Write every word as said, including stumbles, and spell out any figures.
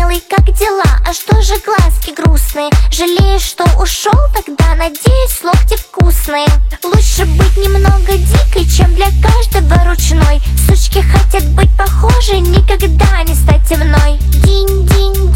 милый, как дела? А что же глазки грустные? Жалеешь, что ушел? Тогда, надеюсь, локти вкусные. Лучше быть немного дикой, чем для каждого ручной. Сучки хотят быть похожи, никогда не стать темной. Динь-динь-динь.